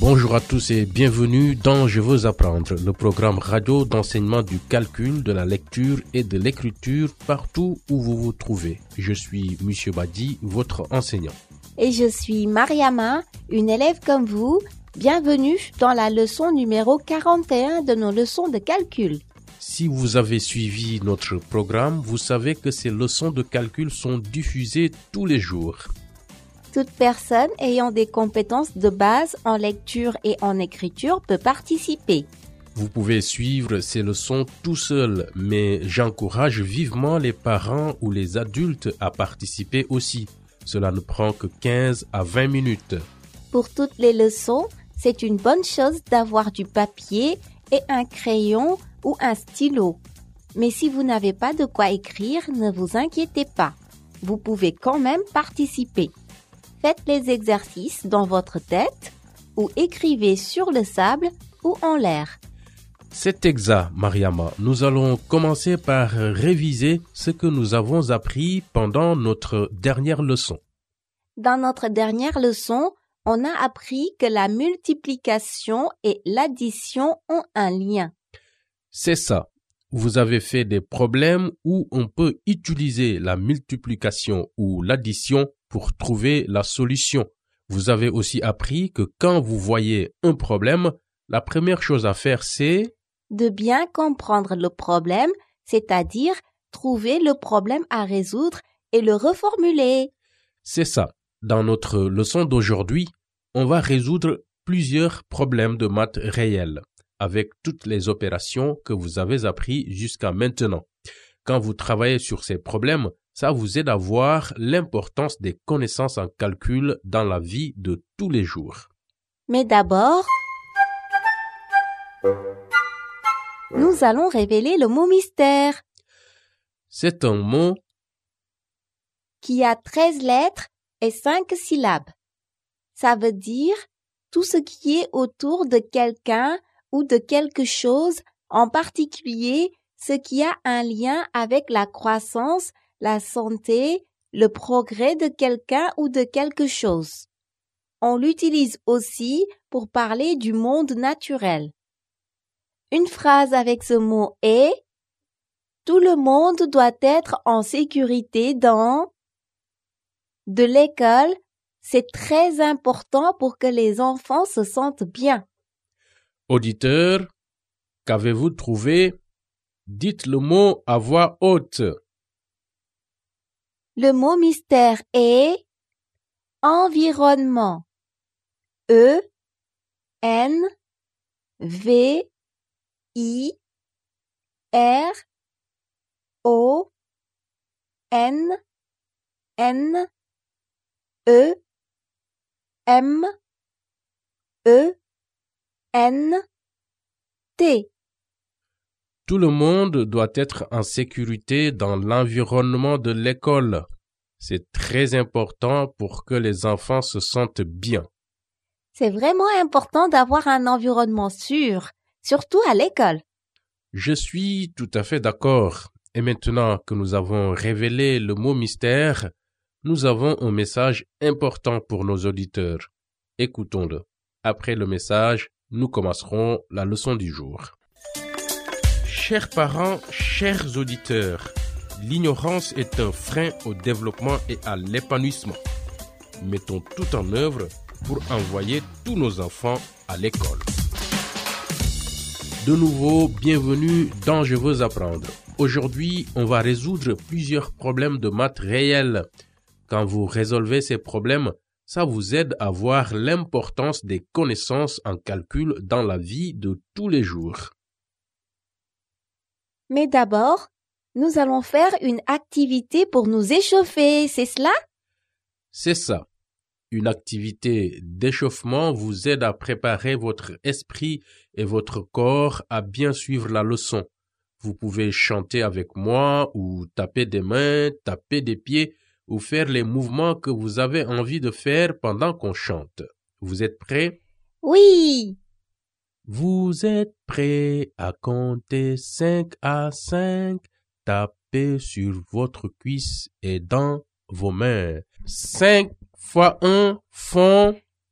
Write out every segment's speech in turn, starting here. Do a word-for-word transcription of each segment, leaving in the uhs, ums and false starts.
Bonjour à tous et bienvenue dans Je veux apprendre, le programme radio d'enseignement du calcul, de la lecture et de l'écriture partout où vous vous trouvez. Je suis Monsieur Badi, votre enseignant. Et je suis Mariama, une élève comme vous. Bienvenue dans la leçon numéro quarante et un de nos leçons de calcul. Si vous avez suivi notre programme, vous savez que ces leçons de calcul sont diffusées tous les jours. Toute personne ayant des compétences de base en lecture et en écriture peut participer. Vous pouvez suivre ces leçons tout seul, mais j'encourage vivement les parents ou les adultes à participer aussi. Cela ne prend que quinze à vingt minutes. Pour toutes les leçons, c'est une bonne chose d'avoir du papier et un crayon ou un stylo. Mais si vous n'avez pas de quoi écrire, ne vous inquiétez pas. Vous pouvez quand même participer. Faites les exercices dans votre tête ou écrivez sur le sable ou en l'air. C'est exact, Mariama. Nous allons commencer par réviser ce que nous avons appris pendant notre dernière leçon. Dans notre dernière leçon, on a appris que la multiplication et l'addition ont un lien. C'est ça. Vous avez fait des problèmes où on peut utiliser la multiplication ou l'addition pour trouver la solution. Vous avez aussi appris que quand vous voyez un problème, la première chose à faire, c'est de bien comprendre le problème, c'est-à-dire trouver le problème à résoudre et le reformuler. C'est ça. Dans notre leçon d'aujourd'hui, on va résoudre plusieurs problèmes de maths réels avec toutes les opérations que vous avez apprises jusqu'à maintenant. Quand vous travaillez sur ces problèmes, ça vous aide à voir l'importance des connaissances en calcul dans la vie de tous les jours. Mais d'abord, nous allons révéler le mot mystère. C'est un mot qui a treize lettres et cinq syllabes. Ça veut dire tout ce qui est autour de quelqu'un ou de quelque chose, en particulier ce qui a un lien avec la croissance, la santé, le progrès de quelqu'un ou de quelque chose. On l'utilise aussi pour parler du monde naturel. Une phrase avec ce mot est « Tout le monde doit être en sécurité dans… » De l'école, c'est très important pour que les enfants se sentent bien. Auditeur, qu'avez-vous trouvé? Dites le mot à voix haute. Le mot mystère est environnement. E N V I R O N N E M E N T. Tout le monde doit être en sécurité dans l'environnement de l'école. C'est très important pour que les enfants se sentent bien. C'est vraiment important d'avoir un environnement sûr, surtout à l'école. Je suis tout à fait d'accord. Et maintenant que nous avons révélé le mot mystère, nous avons un message important pour nos auditeurs. Écoutons-le. Après le message, nous commencerons la leçon du jour. Chers parents, chers auditeurs, l'ignorance est un frein au développement et à l'épanouissement. Mettons tout en œuvre pour envoyer tous nos enfants à l'école. De nouveau, bienvenue dans Je veux apprendre. Aujourd'hui, on va résoudre plusieurs problèmes de maths réels. Quand vous résolvez ces problèmes, ça vous aide à voir l'importance des connaissances en calcul dans la vie de tous les jours. Mais d'abord, nous allons faire une activité pour nous échauffer, c'est cela? C'est ça. Une activité d'échauffement vous aide à préparer votre esprit et votre corps à bien suivre la leçon. Vous pouvez chanter avec moi ou taper des mains, taper des pieds ou faire les mouvements que vous avez envie de faire pendant qu'on chante. Vous êtes prêts? Oui! Vous êtes prêts à compter cinq à cinq? Tapez sur votre cuisse et dans vos mains. cinq fois un font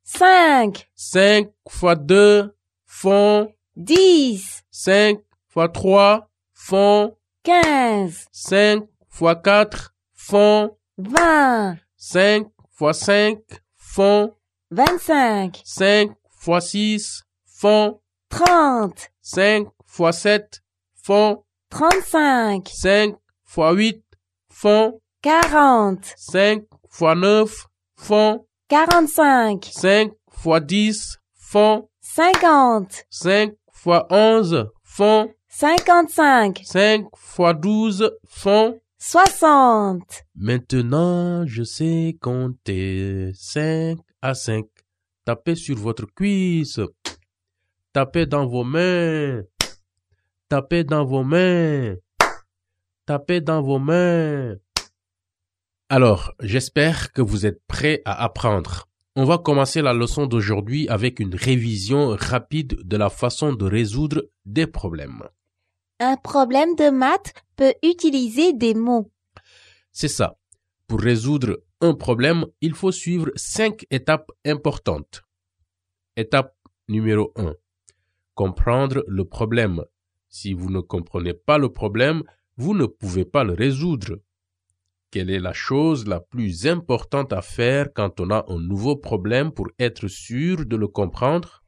cinq, cinq fois deux font dix, cinq fois trois font quinze, cinq fois quatre font vingt, cinq fois cinq font vingt-cinq, cinq fois six font trente, cinq fois sept font trente-cinq, cinq fois huit font quarante, cinq fois neuf font quarante-cinq, cinq fois dix font cinquante, cinq fois onze font cinquante-cinq, cinq fois douze font soixante. Maintenant, je sais compter cinq à cinq. Tapez sur votre cuisse. Tapez dans vos mains. Tapez dans vos mains. Tapez dans vos mains. Alors, j'espère que vous êtes prêts à apprendre. On va commencer la leçon d'aujourd'hui avec une révision rapide de la façon de résoudre des problèmes. Un problème de maths peut utiliser des mots. C'est ça. Pour résoudre un problème, il faut suivre cinq étapes importantes. Étape numéro un. Comprendre le problème. Si vous ne comprenez pas le problème, vous ne pouvez pas le résoudre. Quelle est la chose la plus importante à faire quand on a un nouveau problème pour être sûr de le comprendre?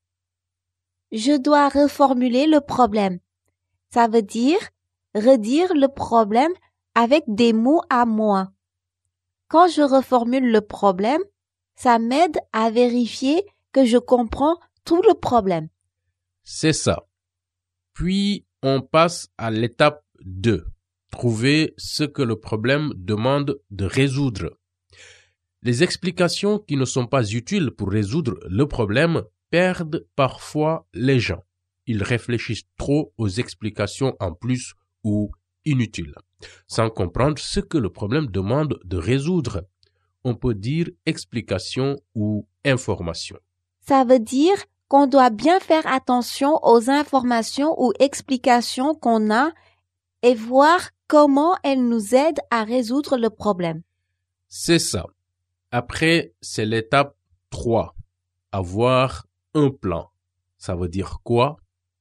Je dois reformuler le problème. Ça veut dire redire le problème avec des mots à moi. Quand je reformule le problème, ça m'aide à vérifier que je comprends tout le problème. C'est ça. Puis, on passe à l'étape deux. Trouver ce que le problème demande de résoudre. Les explications qui ne sont pas utiles pour résoudre le problème perdent parfois les gens. Ils réfléchissent trop aux explications en plus ou inutiles, sans comprendre ce que le problème demande de résoudre. On peut dire explication ou information. Ça veut dire qu'on doit bien faire attention aux informations ou explications qu'on a et voir comment elles nous aident à résoudre le problème. C'est ça. Après, c'est l'étape trois. Avoir un plan. Ça veut dire quoi?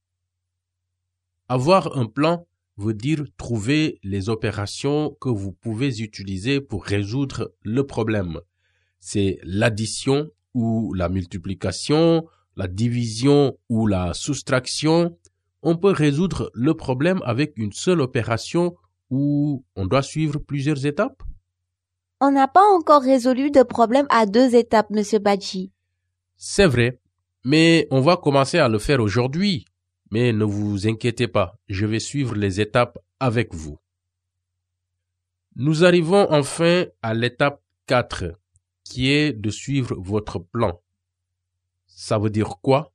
Avoir un plan veut dire trouver les opérations que vous pouvez utiliser pour résoudre le problème. C'est l'addition ou la multiplication, la division ou la soustraction. On peut résoudre le problème avec une seule opération ou on doit suivre plusieurs étapes? On n'a pas encore résolu de problème à deux étapes, Monsieur Badji. C'est vrai, mais on va commencer à le faire aujourd'hui. Mais ne vous inquiétez pas, je vais suivre les étapes avec vous. Nous arrivons enfin à l'étape quatre, qui est de suivre votre plan. Ça veut dire quoi?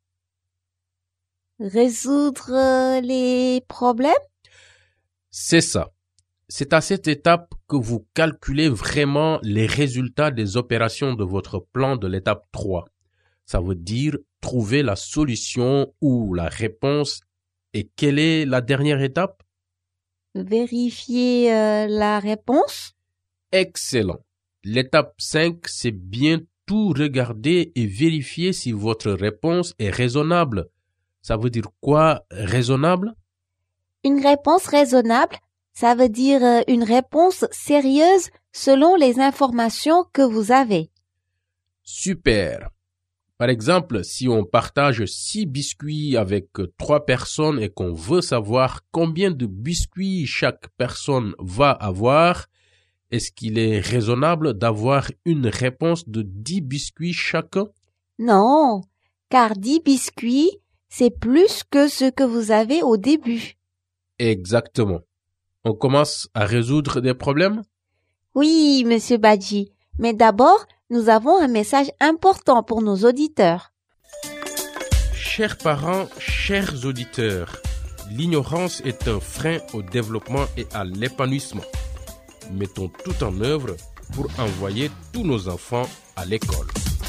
Résoudre les problèmes? C'est ça. C'est à cette étape que vous calculez vraiment les résultats des opérations de votre plan de l'étape trois. Ça veut dire trouver la solution ou la réponse. Et quelle est la dernière étape? Vérifier euh, la réponse? Excellent. L'étape cinq, c'est bien tout regarder et vérifier si votre réponse est raisonnable. Ça veut dire quoi, raisonnable? Une réponse raisonnable, ça veut dire euh, une réponse sérieuse selon les informations que vous avez. Super. Par exemple, si on partage six biscuits avec trois personnes et qu'on veut savoir combien de biscuits chaque personne va avoir, est-ce qu'il est raisonnable d'avoir une réponse de dix biscuits chacun? Non, car dix biscuits, c'est plus que ce que vous avez au début. Exactement. On commence à résoudre des problèmes? Oui, Monsieur Badji, mais d'abord, nous avons un message important pour nos auditeurs. Chers parents, chers auditeurs, l'ignorance est un frein au développement et à l'épanouissement. Mettons tout en œuvre pour envoyer tous nos enfants à l'école.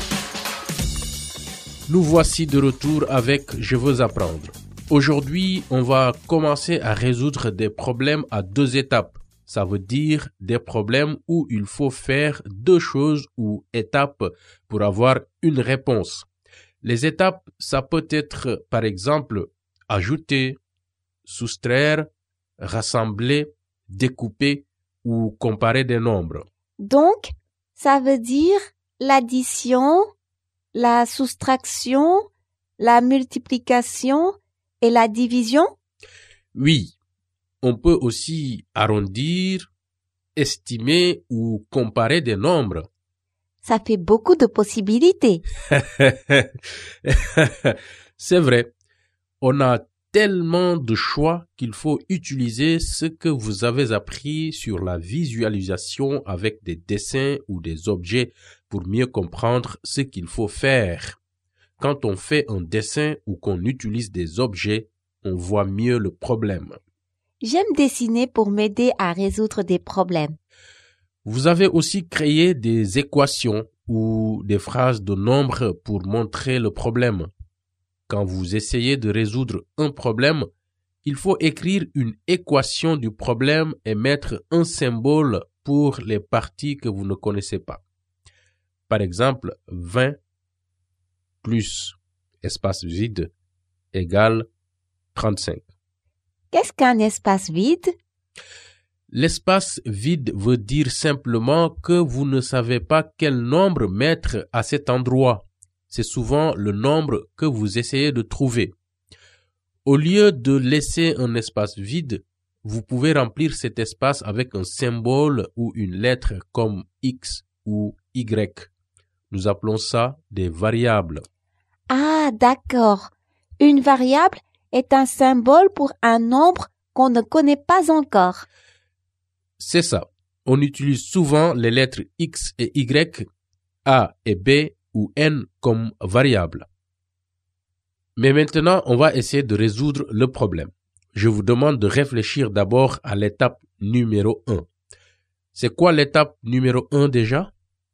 Nous voici de retour avec Je veux apprendre. Aujourd'hui, on va commencer à résoudre des problèmes à deux étapes. Ça veut dire des problèmes où il faut faire deux choses ou étapes pour avoir une réponse. Les étapes, ça peut être, par exemple, ajouter, soustraire, rassembler, découper ou comparer des nombres. Donc, ça veut dire l'addition, la soustraction, la multiplication et la division? Oui, on peut aussi arrondir, estimer ou comparer des nombres. Ça fait beaucoup de possibilités. C'est vrai, on a tellement de choix qu'il faut utiliser ce que vous avez appris sur la visualisation avec des dessins ou des objets pour mieux comprendre ce qu'il faut faire. Quand on fait un dessin ou qu'on utilise des objets, on voit mieux le problème. J'aime dessiner pour m'aider à résoudre des problèmes. Vous avez aussi créé des équations ou des phrases de nombres pour montrer le problème. Quand vous essayez de résoudre un problème, il faut écrire une équation du problème et mettre un symbole pour les parties que vous ne connaissez pas. Par exemple, vingt plus espace vide égale trente-cinq. Qu'est-ce qu'un espace vide? L'espace vide veut dire simplement que vous ne savez pas quel nombre mettre à cet endroit. C'est souvent le nombre que vous essayez de trouver. Au lieu de laisser un espace vide, vous pouvez remplir cet espace avec un symbole ou une lettre comme X ou Y. Nous appelons ça des variables. Ah, d'accord. Une variable est un symbole pour un nombre qu'on ne connaît pas encore. C'est ça. On utilise souvent les lettres X et Y, A et B ou N comme variables. Mais maintenant, on va essayer de résoudre le problème. Je vous demande de réfléchir d'abord à l'étape numéro un. C'est quoi l'étape numéro un déjà?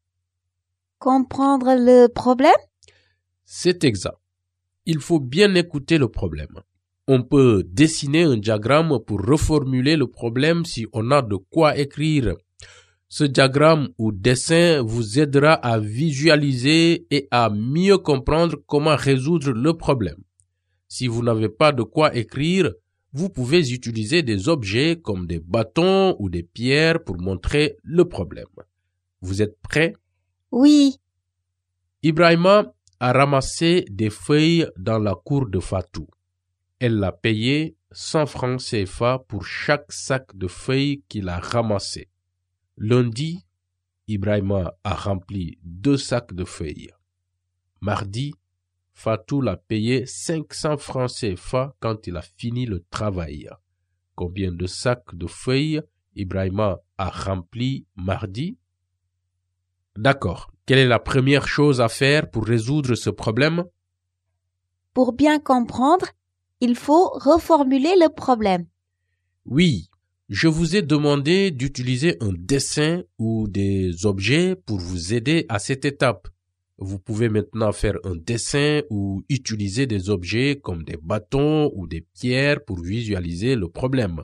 Comprendre le problème? C'est exact. Il faut bien écouter le problème. On peut dessiner un diagramme pour reformuler le problème si on a de quoi écrire. Ce diagramme ou dessin vous aidera à visualiser et à mieux comprendre comment résoudre le problème. Si vous n'avez pas de quoi écrire, vous pouvez utiliser des objets comme des bâtons ou des pierres pour montrer le problème. Vous êtes prêts? Oui. Ibrahima a ramassé des feuilles dans la cour de Fatou. Elle l'a payé cent francs C F A pour chaque sac de feuilles qu'il a ramassé. Lundi, Ibrahima a rempli deux sacs de feuilles. Mardi, Fatou l'a payé cinq cents francs C F A quand il a fini le travail. Combien de sacs de feuilles Ibrahima a rempli mardi? D'accord. Quelle est la première chose à faire pour résoudre ce problème? Pour bien comprendre, il faut reformuler le problème. Oui, je vous ai demandé d'utiliser un dessin ou des objets pour vous aider à cette étape. Vous pouvez maintenant faire un dessin ou utiliser des objets comme des bâtons ou des pierres pour visualiser le problème.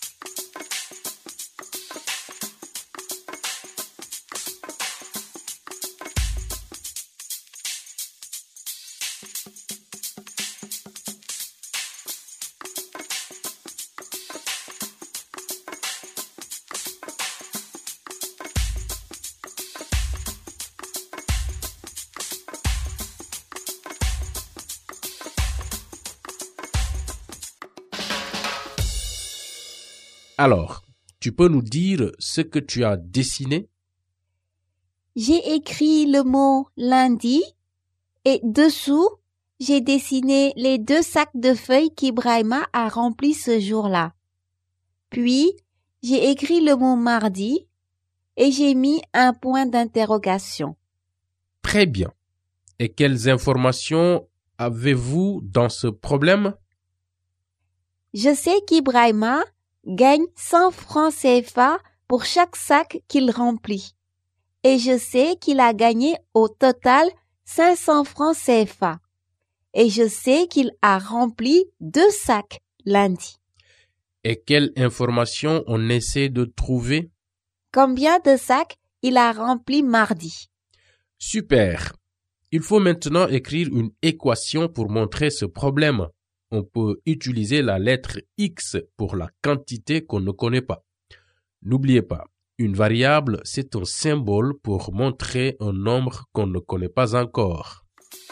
Alors, tu peux nous dire ce que tu as dessiné? J'ai écrit le mot lundi et dessous, j'ai dessiné les deux sacs de feuilles qu'Ibrahima a remplis ce jour-là. Puis, j'ai écrit le mot mardi et j'ai mis un point d'interrogation. Très bien. Et quelles informations avez-vous dans ce problème? Je sais qu'Ibrahima gagne cent francs C F A pour chaque sac qu'il remplit. Et je sais qu'il a gagné au total cinq cents francs C F A. Et je sais qu'il a rempli deux sacs lundi. Et quelle information on essaie de trouver? Combien de sacs il a rempli mardi? Super. Il faut maintenant écrire une équation pour montrer ce problème. On peut utiliser la lettre X pour la quantité qu'on ne connaît pas. N'oubliez pas, une variable, c'est un symbole pour montrer un nombre qu'on ne connaît pas encore.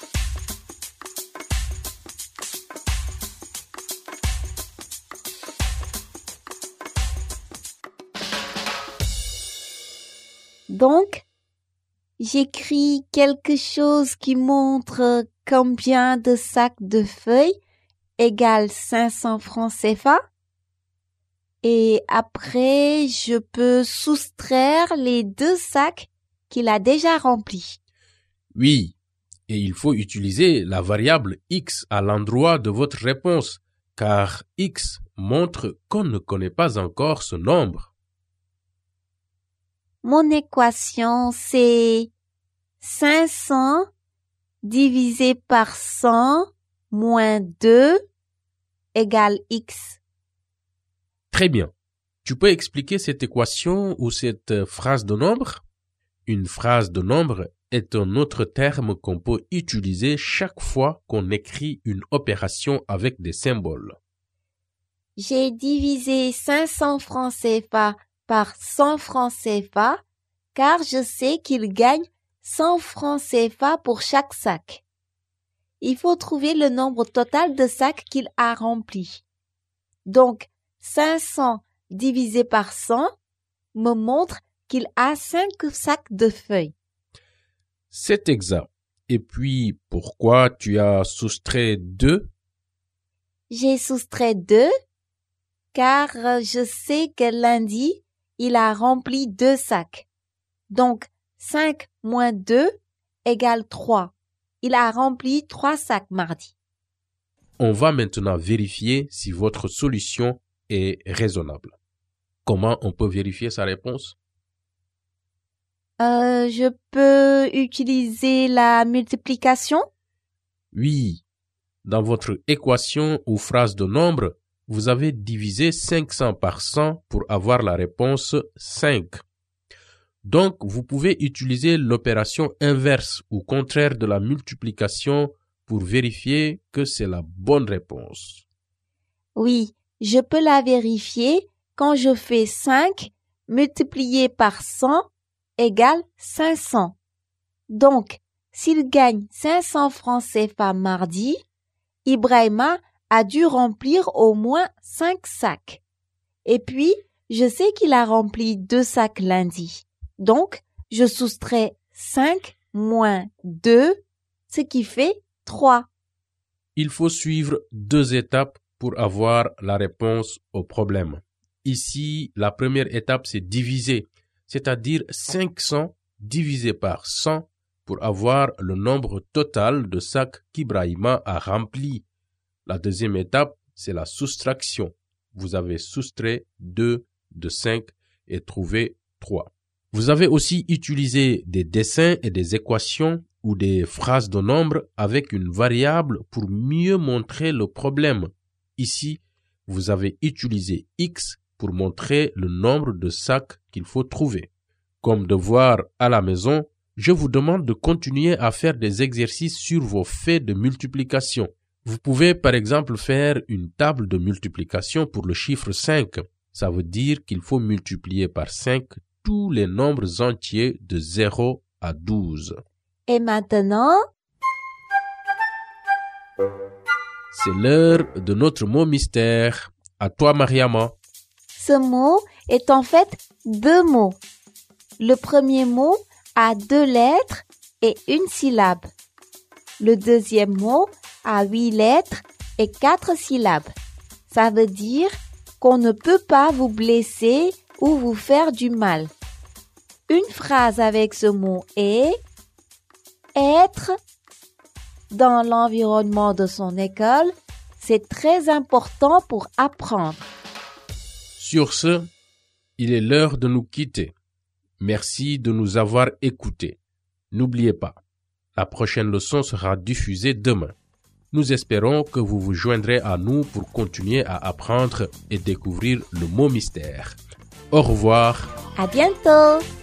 Donc, j'écris quelque chose qui montre combien de sacs de feuilles égale cinq cents francs C F A. Et après, je peux soustraire les deux sacs qu'il a déjà remplis. Oui, et il faut utiliser la variable X à l'endroit de votre réponse, car X montre qu'on ne connaît pas encore ce nombre. Mon équation, c'est cinq cents divisé par cent moins deux égale X. Très bien. Tu peux expliquer cette équation ou cette phrase de nombre? Une phrase de nombre est un autre terme qu'on peut utiliser chaque fois qu'on écrit une opération avec des symboles. J'ai divisé cinq cents francs C F A par cent francs C F A car je sais qu'il gagne cent francs C F A pour chaque sac. Il faut trouver le nombre total de sacs qu'il a remplis. Donc, cinq cents divisé par cent me montre qu'il a cinq sacs de feuilles. C'est exact. Et puis, pourquoi tu as soustrait deux? J'ai soustrait deux car je sais que lundi, il a rempli deux sacs. Donc, cinq moins deux égale trois. Il a rempli trois sacs mardi. On va maintenant vérifier si votre solution est raisonnable. Comment on peut vérifier sa réponse? Euh, je peux utiliser la multiplication? Oui. Dans votre équation ou phrase de nombre, vous avez divisé cinq cents par cent pour avoir la réponse cinq. Donc, vous pouvez utiliser l'opération inverse ou contraire de la multiplication pour vérifier que c'est la bonne réponse. Oui, je peux la vérifier quand je fais cinq multiplié par cent égale cinq cents. Donc, s'il gagne cinq cents francs C F A mardi, Ibrahima a dû remplir au moins cinq sacs. Et puis, je sais qu'il a rempli deux sacs lundi. Donc, je soustrais cinq moins deux, ce qui fait trois. Il faut suivre deux étapes pour avoir la réponse au problème. Ici, la première étape, c'est diviser, c'est-à-dire cinq cents divisé par cent pour avoir le nombre total de sacs qu'Ibrahima a rempli. La deuxième étape, c'est la soustraction. Vous avez soustrait deux de cinq et trouvé trois. Vous avez aussi utilisé des dessins et des équations ou des phrases de nombre avec une variable pour mieux montrer le problème. Ici, vous avez utilisé X pour montrer le nombre de sacs qu'il faut trouver. Comme devoir à la maison, je vous demande de continuer à faire des exercices sur vos faits de multiplication. Vous pouvez par exemple faire une table de multiplication pour le chiffre cinq. Ça veut dire qu'il faut multiplier par cinq tous les nombres entiers de zéro à douze. Et maintenant, c'est l'heure de notre mot mystère. À toi, Mariama. ce mot est en fait deux mots. Le premier mot a deux lettres et une syllabe. Le deuxième mot a huit lettres et quatre syllabes. Ça veut dire qu'on ne peut pas vous blesser ou vous faire du mal. Une phrase avec ce mot est être dans l'environnement de son école, c'est très important pour apprendre. Sur ce, il est l'heure de nous quitter. Merci de nous avoir écoutés. N'oubliez pas, la prochaine leçon sera diffusée demain. Nous espérons que vous vous joindrez à nous pour continuer à apprendre et découvrir le mot mystère. Au revoir. À bientôt!